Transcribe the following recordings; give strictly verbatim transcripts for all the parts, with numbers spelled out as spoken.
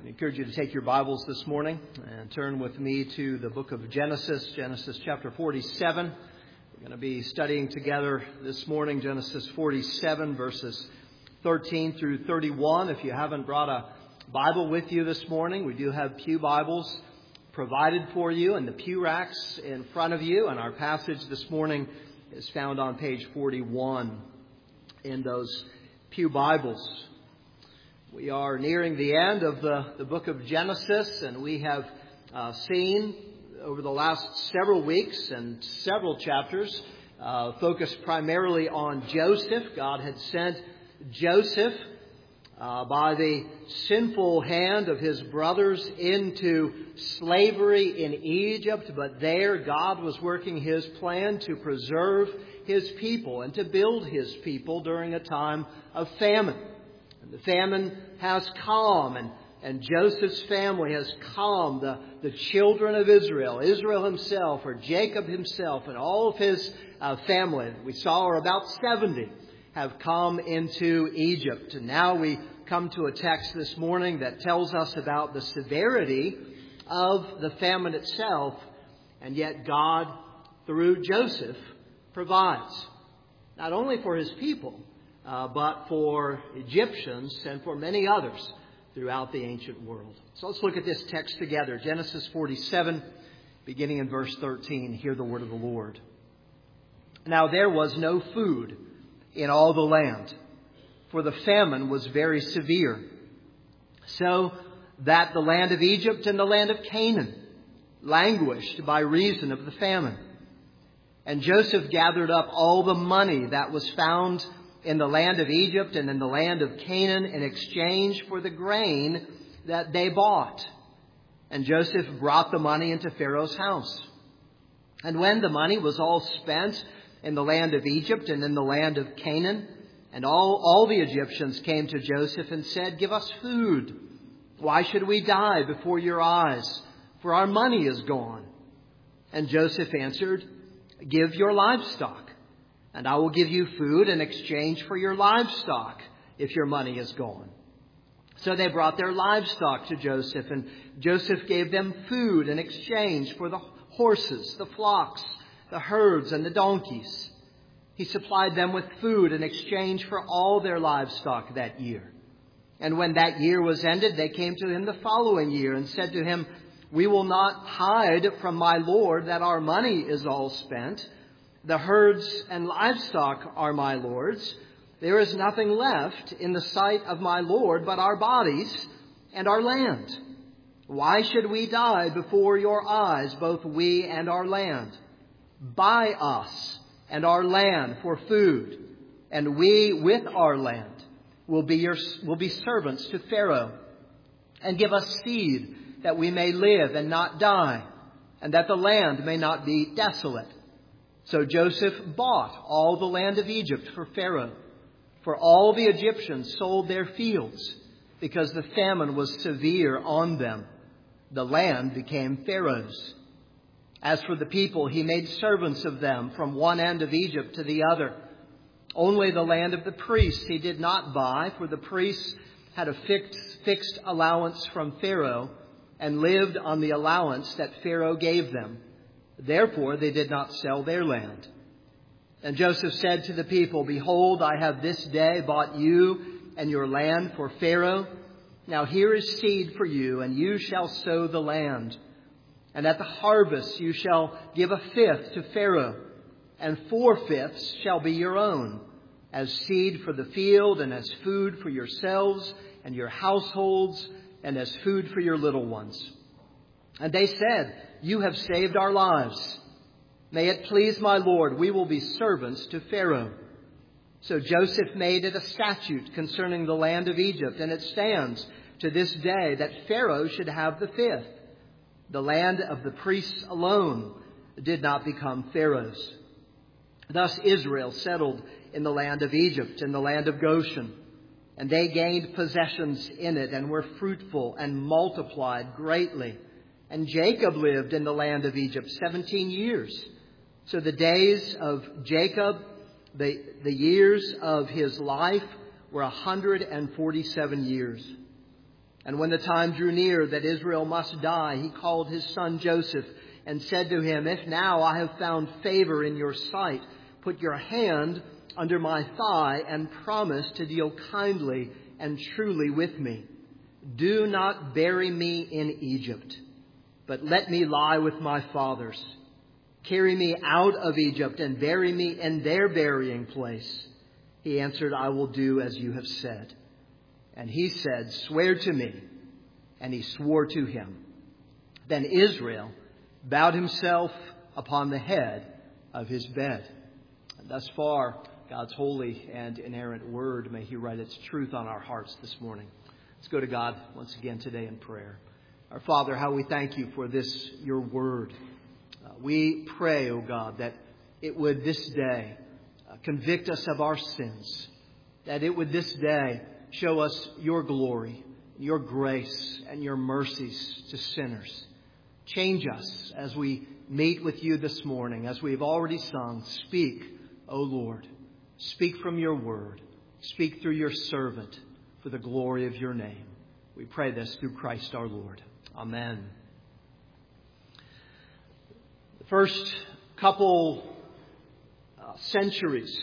I encourage you to take your Bibles this morning and turn with me to the book of Genesis, Genesis chapter forty-seven. We're going to be studying together this morning Genesis forty-seven, verses thirteen through thirty-one. If you haven't brought a Bible with you this morning, we do have pew Bibles provided for you in the pew racks in front of you. And our passage this morning is found on page forty-one in those pew Bibles. We are nearing the end of the, the book of Genesis, and we have uh, seen over the last several weeks and several chapters uh, focused primarily on Joseph. God had sent Joseph uh, by the sinful hand of his brothers into slavery in Egypt, but there God was working His plan to preserve His people and to build His people during a time of famine. And the famine has come, and, and Joseph's family has come. The, the children of Israel, Israel himself, or Jacob himself, and all of his uh, family, we saw are about seventy, have come into Egypt. And now we come to a text this morning that tells us about the severity of the famine itself, and yet God, through Joseph, provides not only for His people, Uh, but for Egyptians and for many others throughout the ancient world. So let's look at this text together. Genesis forty-seven, beginning in verse thirteen. Hear the word of the Lord. Now there was no food in all the land, for the famine was very severe, so that the land of Egypt and the land of Canaan languished by reason of the famine. And Joseph gathered up all the money that was found in the land of Egypt and in the land of Canaan in exchange for the grain that they bought. And Joseph brought the money into Pharaoh's house. And when the money was all spent in the land of Egypt and in the land of Canaan, and all, all the Egyptians came to Joseph and said, "Give us food. Why should we die before your eyes? For our money is gone." And Joseph answered, "Give your livestock, and I will give you food in exchange for your livestock if your money is gone." So they brought their livestock to Joseph, and Joseph gave them food in exchange for the horses, the flocks, the herds, and the donkeys. He supplied them with food in exchange for all their livestock that year. And when that year was ended, they came to him the following year and said to him, "We will not hide from my lord that our money is all spent. The herds and livestock are my lord's. There is nothing left in the sight of my lord but our bodies and our land. Why should we die before your eyes, both we and our land? Buy us and our land for food, and we with our land will be your will be servants to Pharaoh. And give us seed that we may live and not die, and that the land may not be desolate." So Joseph bought all the land of Egypt for Pharaoh, for all the Egyptians sold their fields, because the famine was severe on them. The land became Pharaoh's. As for the people, he made servants of them from one end of Egypt to the other. Only the land of the priests he did not buy, for the priests had a fixed, fixed allowance from Pharaoh and lived on the allowance that Pharaoh gave them. Therefore, they did not sell their land. And Joseph said to the people, "Behold, I have this day bought you and your land for Pharaoh. Now here is seed for you, and you shall sow the land. And at the harvest you shall give a fifth to Pharaoh, and four fifths shall be your own, as seed for the field, and as food for yourselves and your households, and as food for your little ones." And they said, "You have saved our lives. May it please my Lord, we will be servants to Pharaoh." So Joseph made it a statute concerning the land of Egypt, and it stands to this day that Pharaoh should have the fifth. The land of the priests alone did not become Pharaoh's. Thus Israel settled in the land of Egypt, in the land of Goshen, and they gained possessions in it and were fruitful and multiplied greatly. And Jacob lived in the land of Egypt seventeen years. So the days of Jacob, the, the years of his life, were one hundred forty-seven years. And when the time drew near that Israel must die, he called his son Joseph and said to him, If now I have found favor in your sight, put your hand under my thigh and promise to deal kindly and truly with me. Do not bury me in Egypt, but let me lie with my fathers. Carry me out of Egypt and bury me in their burying place. He answered, I will do as you have said. And he said, Swear to me. And he swore to him. Then Israel bowed himself upon the head of his bed. And thus far, God's holy and inerrant word, may he write its truth on our hearts this morning. Let's go to God once again today in prayer. Our Father, how we thank you for this, your word. Uh, we pray, O God, that it would this day uh, convict us of our sins, that it would this day show us your glory, your grace, and your mercies to sinners. Change us as we meet with you this morning, as we've already sung. Speak, O Lord. Speak from your word. Speak through your servant for the glory of your name. We pray this through Christ our Lord. Amen. The first couple uh, centuries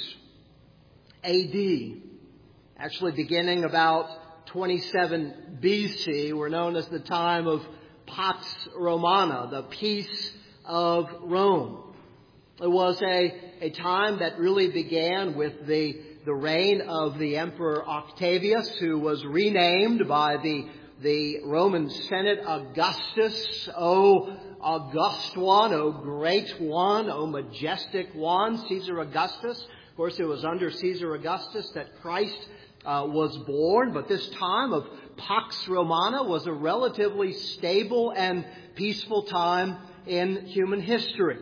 A D, actually beginning about twenty-seven B C, were known as the time of Pax Romana, the peace of Rome. It was a, a time that really began with the, the reign of the Emperor Octavius, who was renamed by the, the Roman Senate Augustus. O August One, O Great One, O Majestic One, Caesar Augustus. Of course, it was under Caesar Augustus that Christ uh, was born, but this time of Pax Romana was a relatively stable and peaceful time in human history.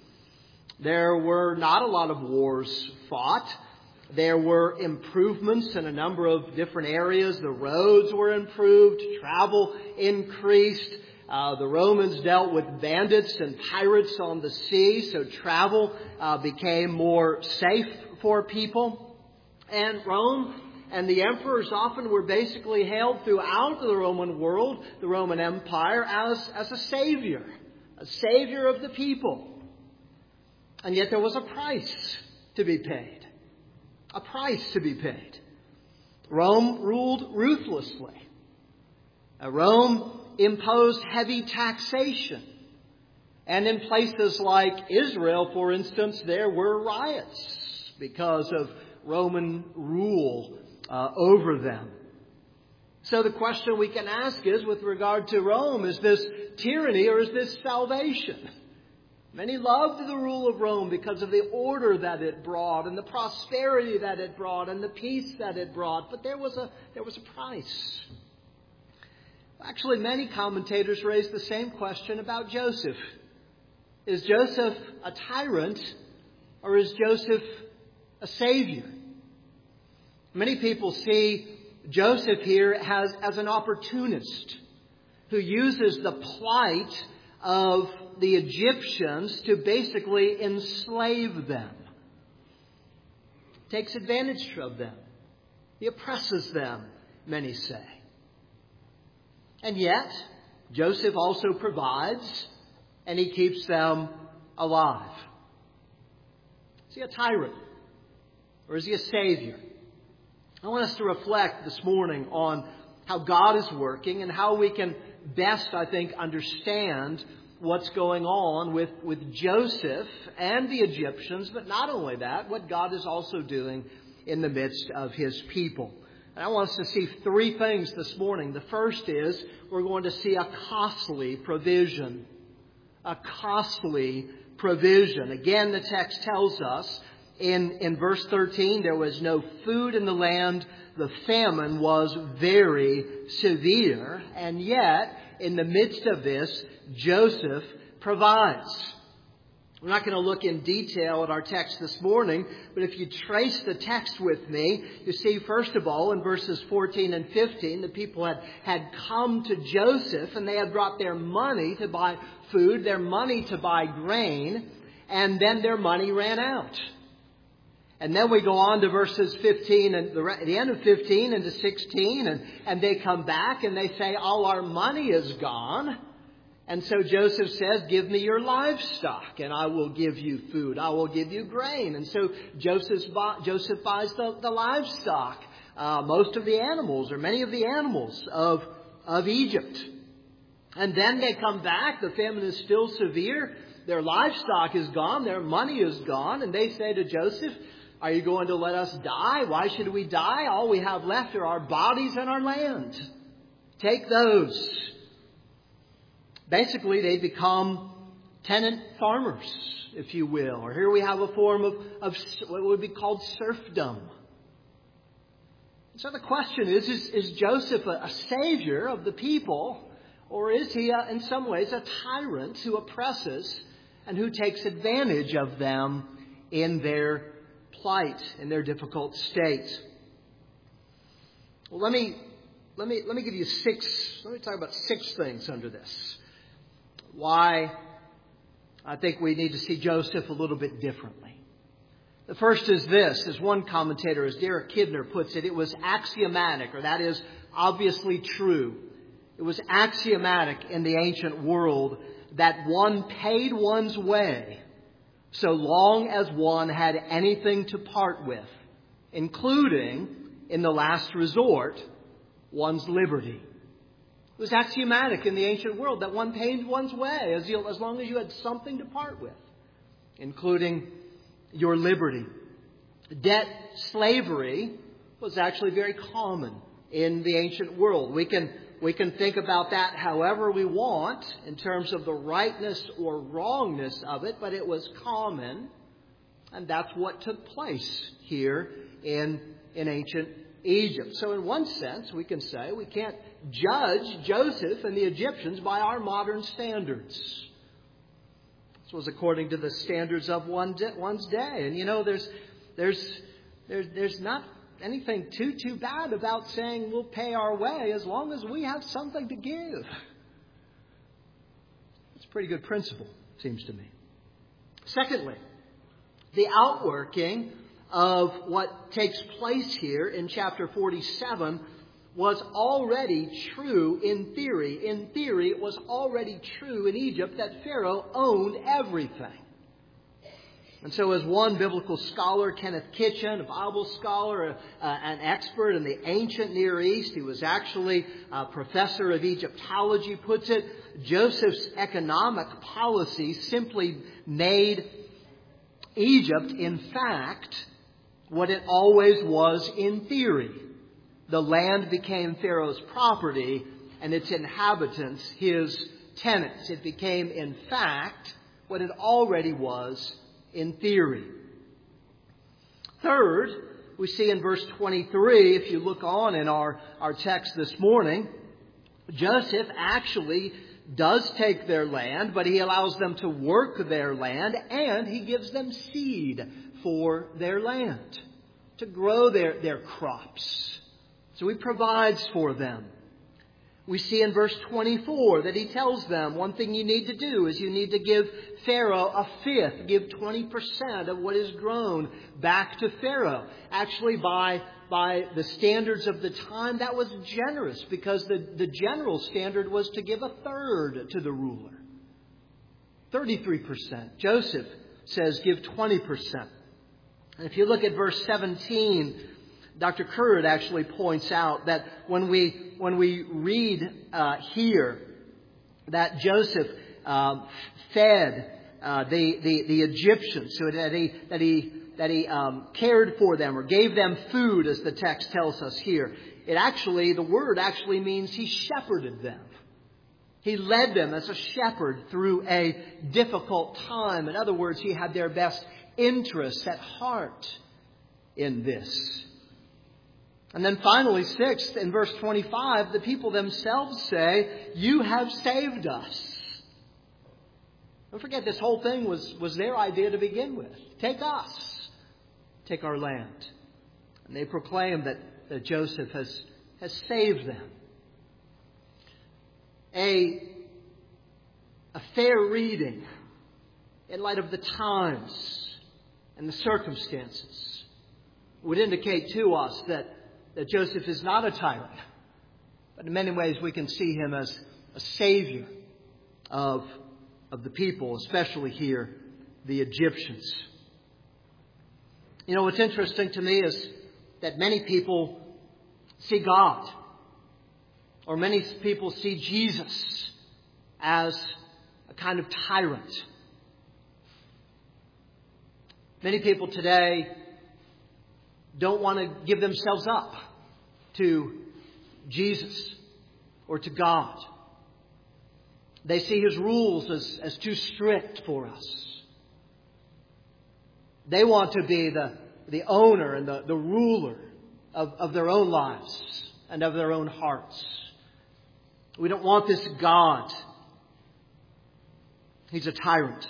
There were not a lot of wars fought. There were improvements in a number of different areas. The roads were improved. Travel increased. Uh, the Romans dealt with bandits and pirates on the sea, so travel uh, became more safe for people. And Rome and the emperors often were basically hailed throughout the Roman world, the Roman Empire, as, as a savior, a savior of the people. And yet there was a price to be paid, a price to be paid. Rome ruled ruthlessly. Uh, Rome imposed heavy taxation. And in places like Israel, for instance, there were riots because of Roman rule uh, over them. So the question we can ask is, with regard to Rome, is this tyranny or is this salvation? Many loved the rule of Rome because of the order that it brought and the prosperity that it brought and the peace that it brought. But there was a, there was a price. Actually, many commentators raise the same question about Joseph. Is Joseph a tyrant or is Joseph a savior? Many people see Joseph here as, as an opportunist who uses the plight of the Egyptians to basically enslave them. Takes advantage of them. He oppresses them, many say. And yet, Joseph also provides and he keeps them alive. Is he a tyrant or is he a savior? I want us to reflect this morning on how God is working and how we can best, I think, understand what's going on with, with Joseph and the Egyptians, but not only that, what God is also doing in the midst of his people. And I want us to see three things this morning. The first is we're going to see a costly provision. A costly provision. Again, the text tells us in, in verse thirteen, there was no food in the land. The famine was very severe. And yet, in the midst of this, Joseph provides. We're not going to look in detail at our text this morning, but if you trace the text with me, you see, first of all, in verses fourteen and fifteen, the people had, had come to Joseph and they had brought their money to buy food, their money to buy grain, and then their money ran out. And then we go on to verses fifteen and the, the end of fifteen into sixteen, and, and they come back and they say, all our money is gone. And so Joseph says, give me your livestock and I will give you food. I will give you grain. And so Joseph, Joseph buys the, the livestock, uh, most of the animals or many of the animals of, of Egypt. And then they come back. The famine is still severe. Their livestock is gone. Their money is gone. And they say to Joseph, are you going to let us die? Why should we die? All we have left are our bodies and our land. Take those. Basically, they become tenant farmers, if you will. Or here we have a form of, of what would be called serfdom. So the question is, is, is Joseph a, a savior of the people? Or is he, a, in some ways, a tyrant who oppresses and who takes advantage of them in their plight, in their difficult state? Well, let me, let me, let me give you six, let me talk about six things under this. Why I think we need to see Joseph a little bit differently. The first is this, as one commentator, as Derek Kidner puts it, it was axiomatic, or that is obviously true. It was axiomatic in the ancient world that one paid one's way so long as one had anything to part with, including, in the last resort, one's liberty. It was axiomatic in the ancient world that one paid one's way as, you, as long as you had something to part with, including your liberty. Debt slavery was actually very common in the ancient world. We can, we can think about that however we want in terms of the rightness or wrongness of it, but it was common, and that's what took place here in, in ancient Egypt. So in one sense, we can say we can't judge Joseph and the Egyptians by our modern standards. This was according to the standards of one de- one's day. And you know, there's there's there's there's not anything too too bad about saying we'll pay our way as long as we have something to give. It's a pretty good principle, seems to me. Secondly, the outworking of what takes place here in chapter forty-seven was already true in theory. In theory, it was already true in Egypt that Pharaoh owned everything. And so as one biblical scholar, Kenneth Kitchen, a Bible scholar, uh, an expert in the ancient Near East, he was actually a professor of Egyptology, puts it, Joseph's economic policy simply made Egypt, in fact, what it always was in theory. The land became Pharaoh's property and its inhabitants his tenants. It became, in fact, what it already was in theory. Third, we see in verse twenty-three, if you look on in our, our text this morning, Joseph actually does take their land, but he allows them to work their land, and he gives them seed for their land, to grow their, their crops. So he provides for them. We see in verse twenty-four that he tells them one thing you need to do is you need to give Pharaoh a fifth, give twenty percent of what is grown back to Pharaoh. Actually, by, by the standards of the time, that was generous because the, the general standard was to give a third to the ruler. thirty-three percent. Joseph says give twenty percent. And if you look at verse seventeen, Doctor Curd actually points out that when we when we read uh, here that Joseph uh, fed uh, the, the the Egyptians, so that he that he that he um, cared for them or gave them food, as the text tells us here, it actually the word actually means he shepherded them. He led them as a shepherd through a difficult time. In other words, he had their best interests at heart in this. And then finally, sixth, in verse twenty-five, the people themselves say, you have saved us. Don't forget, this whole thing was, was their idea to begin with. Take us. Take our land. And they proclaim that, that Joseph has, has saved them. A, a fair reading in light of the times and the circumstances would indicate to us that, that Joseph is not a tyrant. But in many ways we can see him as a savior of, of the people, especially here, the Egyptians. You know, what's interesting to me is that many people see God, or many people see Jesus as a kind of tyrant. Many people today don't want to give themselves up to Jesus or to God. They see His rules as, as too strict for us. They want to be the, the owner and the, the ruler of, of their own lives and of their own hearts. We don't want this God. He's a tyrant.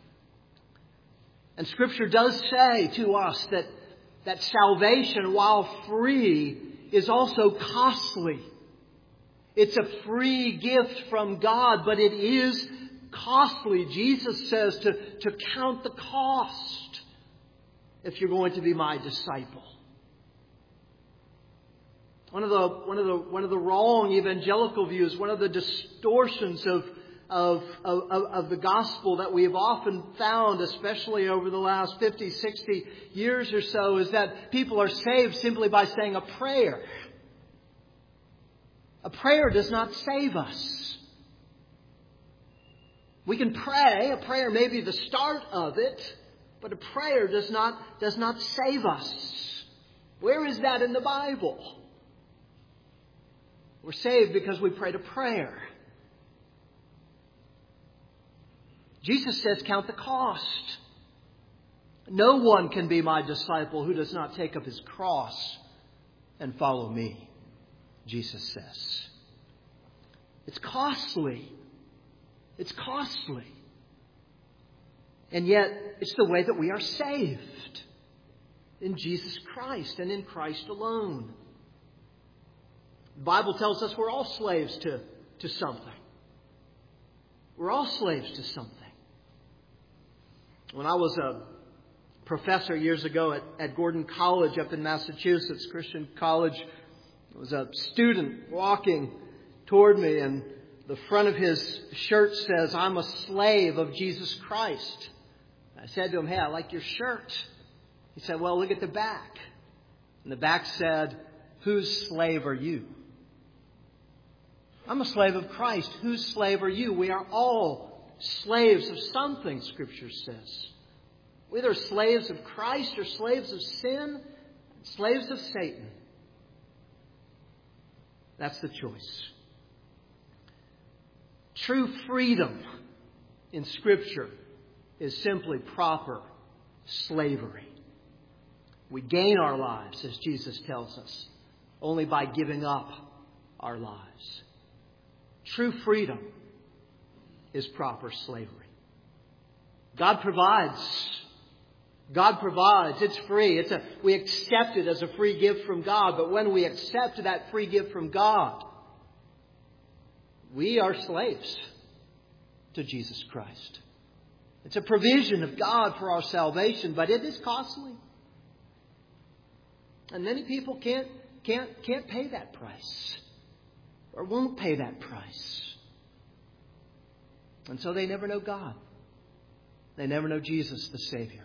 And Scripture does say to us that, that salvation, while free, is also costly. It's a free gift from God, but it is costly. Jesus says to, to count the cost if you're going to be my disciple. One of the one of the one of the wrong evangelical views, one of the distortions of of of, of the gospel that we have often found, especially over the last fifty, sixty years or so, is that people are saved simply by saying a prayer. A prayer does not save us. We can pray. A prayer may be the start of it, but a prayer does not, does not save us. Where is that in the Bible? We're saved because we prayed a prayer. Jesus says, count the cost. No one can be my disciple who does not take up his cross and follow me, Jesus says. It's costly. It's costly. And yet, it's the way that we are saved. In Jesus Christ and in Christ alone. The Bible tells us we're all slaves to, to something. We're all slaves to something. When I was a professor years ago at, at Gordon College up in Massachusetts, Christian College, there was a student walking toward me, and the front of his shirt says, "I'm a slave of Jesus Christ." I said to him, "Hey, I like your shirt." He said, "Well, look at the back." And the back said, "Whose slave are you?" I'm a slave of Christ. Whose slave are you? We are all slaves of something, Scripture says. We're either slaves of Christ or slaves of sin, slaves of Satan. That's the choice. True freedom in Scripture is simply proper slavery. We gain our lives, as Jesus tells us, only by giving up our lives. True freedom is proper slavery. God provides. God provides. It's free. It's a, we accept it as a free gift from God. But when we accept that free gift from God, we are slaves to Jesus Christ. It's a provision of God for our salvation, but it is costly. And many people can't, can't, can't pay that price, or won't pay that price. And so they never know God. They never know Jesus, the Savior.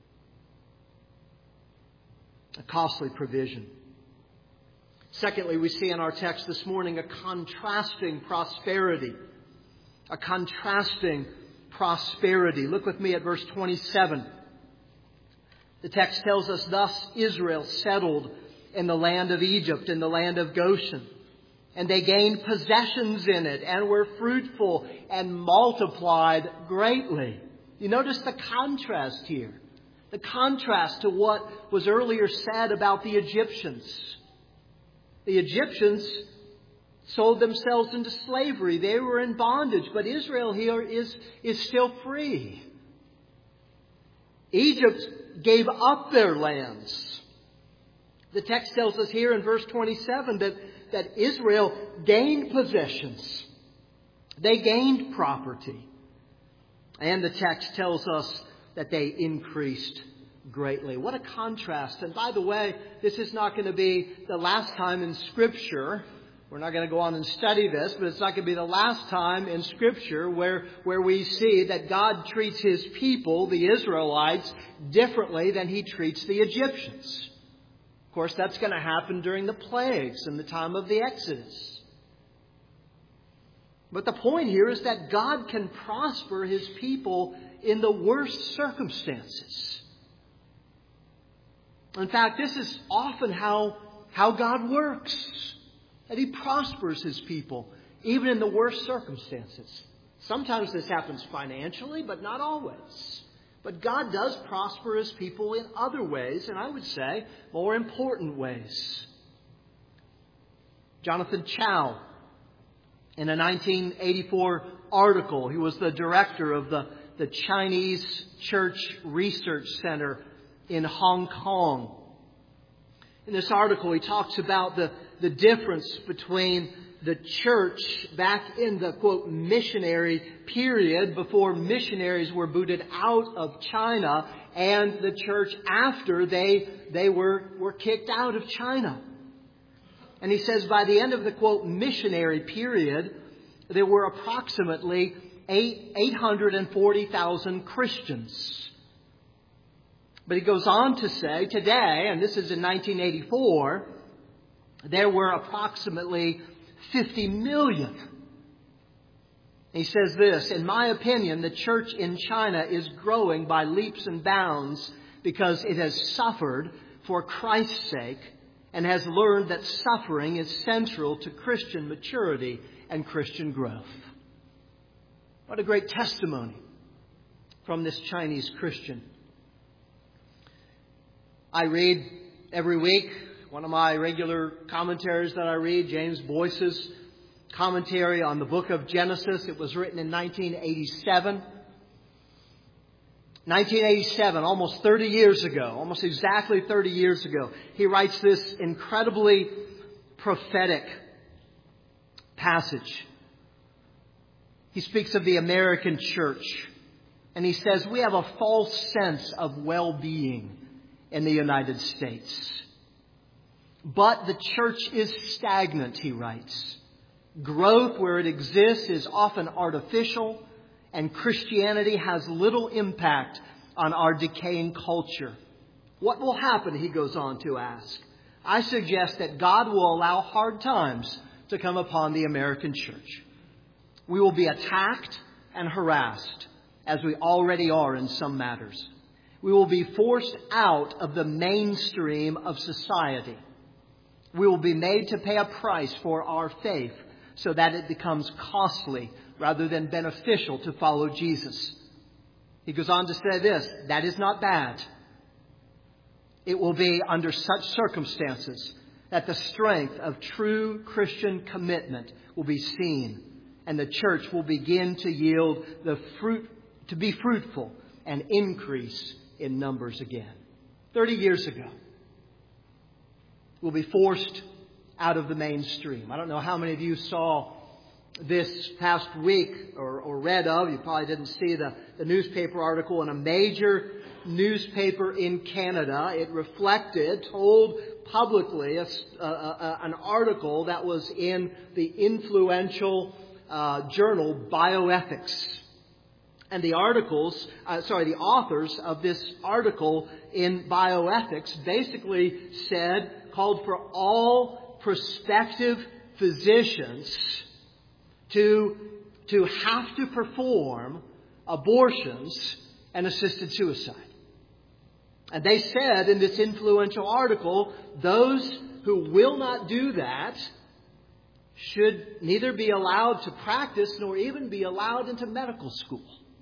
A costly provision. Secondly, we see in our text this morning a contrasting prosperity. A contrasting prosperity. Look with me at verse twenty-seven. The text tells us, "Thus Israel settled in the land of Egypt, in the land of Goshen. And they gained possessions in it and were fruitful and multiplied greatly." You notice the contrast here. The contrast to what was earlier said about the Egyptians. The Egyptians sold themselves into slavery. They were in bondage. But Israel here is, is still free. Egypt gave up their lands. The text tells us here in verse twenty-seven that, that Israel gained possessions. They gained property. And the text tells us that they increased greatly. What a contrast. And by the way, this is not going to be the last time in Scripture. We're not going to go on and study this, but it's not going to be the last time in Scripture where, where we see that God treats His people, the Israelites, differently than He treats the Egyptians. Of course, that's going to happen during the plagues in the time of the Exodus. But the point here is that God can prosper His people in the worst circumstances. In fact, this is often how, how God works. That He prospers His people, even in the worst circumstances. Sometimes this happens financially, but not always. But God does prosper His people in other ways, and I would say more important ways. Jonathan Chow, in a nineteen eighty-four article, he was the director of the, the Chinese Church Research Center in Hong Kong. In this article, he talks about the, the difference between the church back in the, quote, missionary period before missionaries were booted out of China and the church after they, they were, were kicked out of China. And he says by the end of the, quote, missionary period, there were approximately eight hundred forty thousand Christians. But he goes on to say today, and this is in nineteen eighty-four, there were approximately fifty million. He says this, in my opinion, the church in China is growing by leaps and bounds because it has suffered for Christ's sake and has learned that suffering is central to Christian maturity and Christian growth. What a great testimony from this Chinese Christian. I read every week, one of my regular commentaries that I read, James Boyce's commentary on the book of Genesis. It was written in nineteen eighty-seven. nineteen eighty-seven, almost thirty years ago, almost exactly thirty years ago, he writes this incredibly prophetic passage. He speaks of the American church, and he says, we have a false sense of well-being in the United States. But the church is stagnant, he writes. Growth where it exists is often artificial, and Christianity has little impact on our decaying culture. What will happen, he goes on to ask? I suggest that God will allow hard times to come upon the American church. We will be attacked and harassed, as we already are in some matters. We will be forced out of the mainstream of society. We will be made to pay a price for our faith so that it becomes costly rather than beneficial to follow Jesus. He goes on to say this, that is not bad. It will be under such circumstances that the strength of true Christian commitment will be seen, and the church will begin to yield the fruit, to be fruitful and increase in numbers again. Thirty years ago, we'll be forced out of the mainstream. I don't know how many of you saw this past week or, or read of, you probably didn't see the, the newspaper article in a major newspaper in Canada. It reflected, told publicly, a, a, a, an article that was in the influential uh, journal Bioethics. And the articles, uh, sorry, the authors of this article in Bioethics basically said, called for all prospective physicians to, to have to perform abortions and assisted suicide. And they said in this influential article, those who will not do that should neither be allowed to practice nor even be allowed into medical school.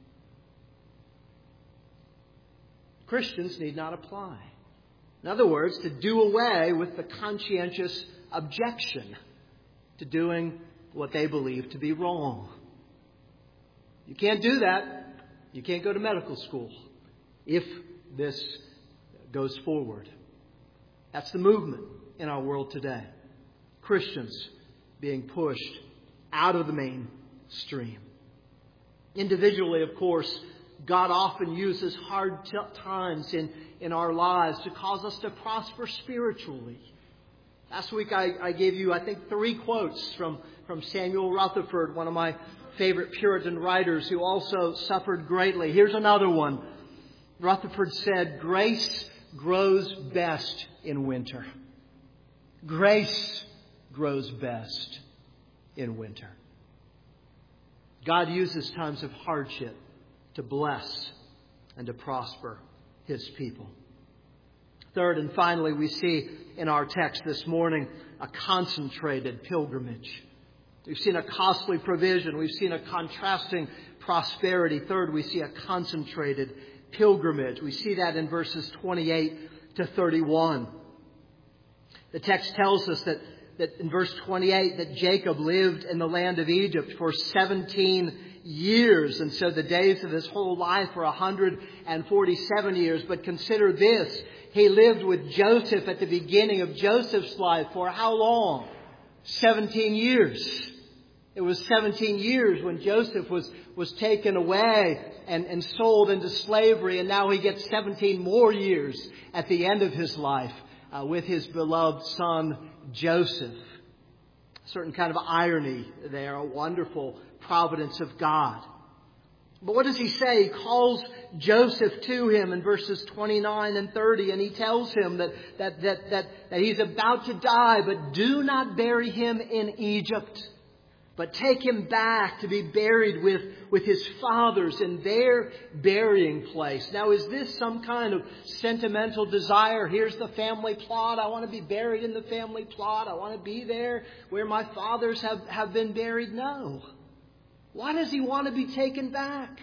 Christians need not apply. In other words, to do away with the conscientious objection to doing what they believe to be wrong. You can't do that. You can't go to medical school if this goes forward. That's the movement in our world today. Christians being pushed out of the mainstream. Individually, of course, God often uses hard t- times in, in our lives to cause us to prosper spiritually. Last week I, I gave you, I think, three quotes from, from Samuel Rutherford, one of my favorite Puritan writers who also suffered greatly. Here's another one. Rutherford said, "Grace grows best in winter. Grace grows best in winter." God uses times of hardship to bless and to prosper His people. Third and finally, we see in our text this morning a concentrated pilgrimage. We've seen a costly provision. We've seen a contrasting prosperity. Third, we see a concentrated pilgrimage. We see that in verses twenty-eight to thirty-one. The text tells us that, that in verse twenty-eight that Jacob lived in the land of Egypt for seventeen years. And so the days of his whole life were one hundred forty-seven years. But consider this. He lived with Joseph at the beginning of Joseph's life for how long? seventeen years. It was seventeen years when Joseph was, was taken away and, and sold into slavery. And now he gets seventeen more years at the end of his life uh, with his beloved son, Joseph. A certain kind of irony there, a wonderful providence of God. But what does he say? He calls Joseph to him in verses twenty-nine and thirty, and he tells him that, that, that, that, that he's about to die, but do not bury him in Egypt, but take him back to be buried with, with his fathers in their burying place. Now, is this some kind of sentimental desire? Here's the family plot. I want to be buried in the family plot. I want to be there where my fathers have, have been buried. No. Why does he want to be taken back?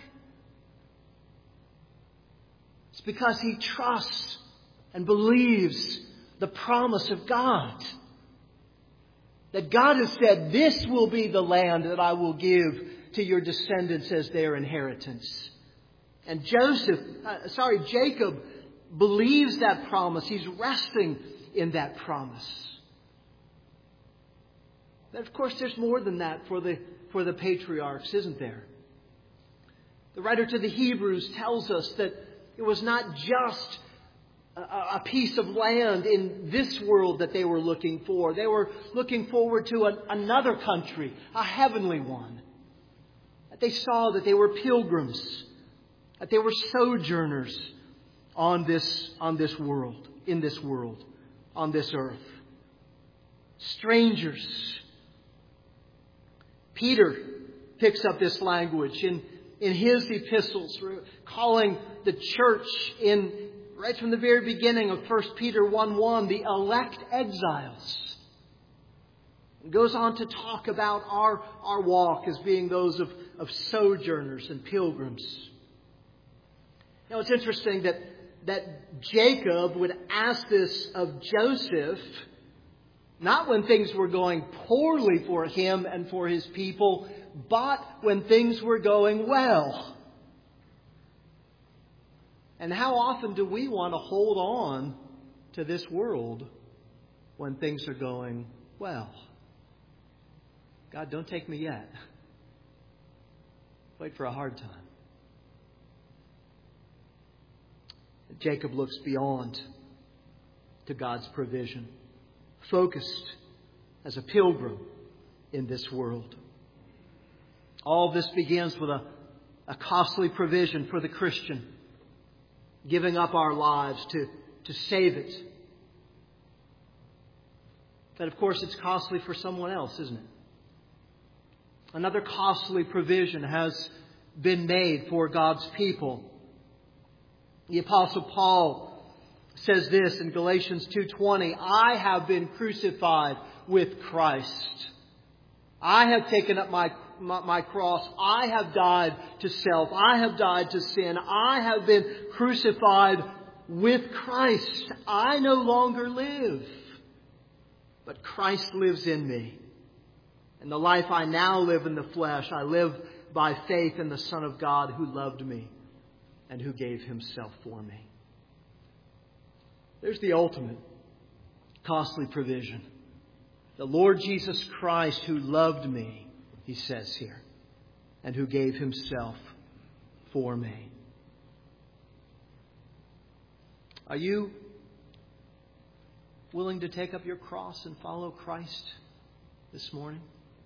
It's because he trusts and believes the promise of God. That God has said, this will be the land that I will give to your descendants as their inheritance. And Joseph, uh, sorry, Jacob believes that promise. He's resting in that promise. But of course, there's more than that for the for the patriarchs, isn't there? The writer to the Hebrews tells us that it was not just a, a piece of land in this world that they were looking for. They were looking forward to an, another country, a heavenly one. That they saw that they were pilgrims, that they were sojourners on this, on this world, in this world, on this earth. Strangers. Peter picks up this language in, in his epistles, calling the church in right from the very beginning of First Peter one one, the elect exiles. It goes on to talk about our, our walk as being those of, of sojourners and pilgrims. Now it's interesting that, that Jacob would ask this of Joseph, not when things were going poorly for him and for his people, but when things were going well. And how often do we want to hold on to this world when things are going well? God, don't take me yet. Wait for a hard time. Jacob looks beyond to God's provision, focused as a pilgrim in this world. All this begins with a, a costly provision for the Christian, giving up our lives to, to save it. But of course, it's costly for someone else, isn't it? Another costly provision has been made for God's people. The Apostle Paul says this in Galatians two twenty, I have been crucified with Christ. I have taken up my, my, my cross. I have died to self. I have died to sin. I have been crucified with Christ. I no longer live, but Christ lives in me. And the life I now live in the flesh, I live by faith in the Son of God who loved me and who gave himself for me. There's the ultimate costly provision. The Lord Jesus Christ who loved me, he says here, and who gave himself for me. Are you willing to take up your cross and follow Christ this morning?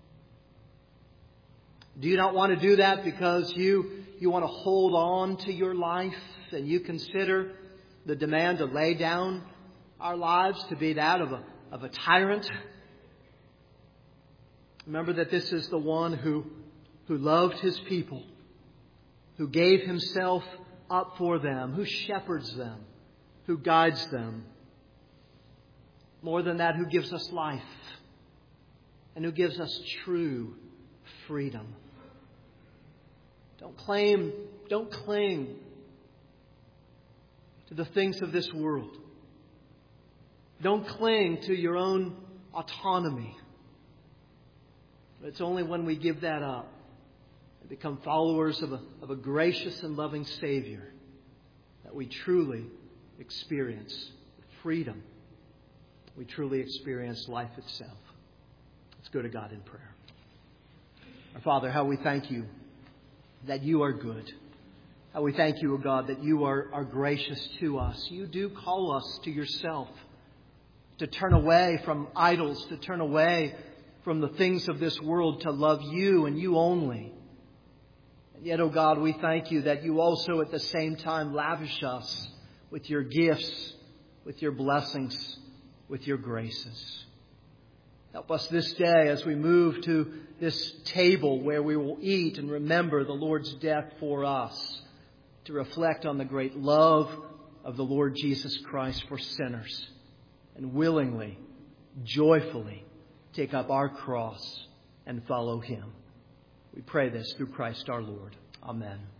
Do you not want to do that because you, you want to hold on to your life and you consider the demand to lay down our lives to be that of a, of a tyrant? Remember that this is the one who, who loved his people, who gave himself up for them, who shepherds them, who guides them. More than that, who gives us life and who gives us true freedom. Don't claim, don't cling to the things of this world. Don't cling to your own autonomy. It's only when we give that up and become followers of a, of a gracious and loving Savior that we truly experience freedom. We truly experience life itself. Let's go to God in prayer. Our Father, how we thank you that you are good. How we thank you, O God, that you are, are gracious to us. You do call us to yourself, to turn away from idols, to turn away from the things of this world, to love you and you only. And yet, O God, we thank you that you also at the same time lavish us with your gifts, with your blessings, with your graces. Help us this day as we move to this table where we will eat and remember the Lord's death for us, to reflect on the great love of the Lord Jesus Christ for sinners and willingly, joyfully take up our cross and follow him. We pray this through Christ our Lord. Amen.